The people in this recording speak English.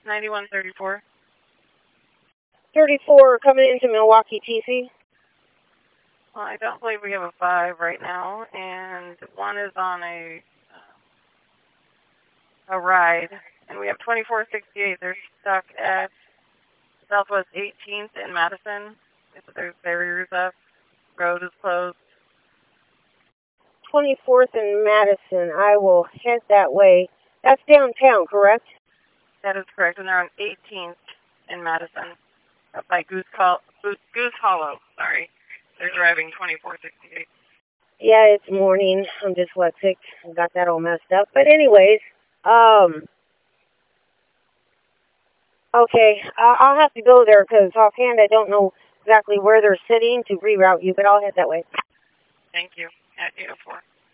9134. 34 coming into Milwaukee, TC. Well, I don't believe we have a 5 right now, and 1 is on a ride, and we have 2468. They're stuck at Southwest 18th in Madison. There's barriers up. Road is closed. 24th and Madison. I will head that way. That's downtown, correct? That is correct, and they're on 18th in Madison, up by Goose Hollow. Sorry, they're driving 2468. Yeah, it's morning. I'm dyslexic. I got that all messed up. But anyways, okay, I'll have to go there because offhand I don't know exactly where they're sitting to reroute you, but I'll head that way. Thank you. At 804.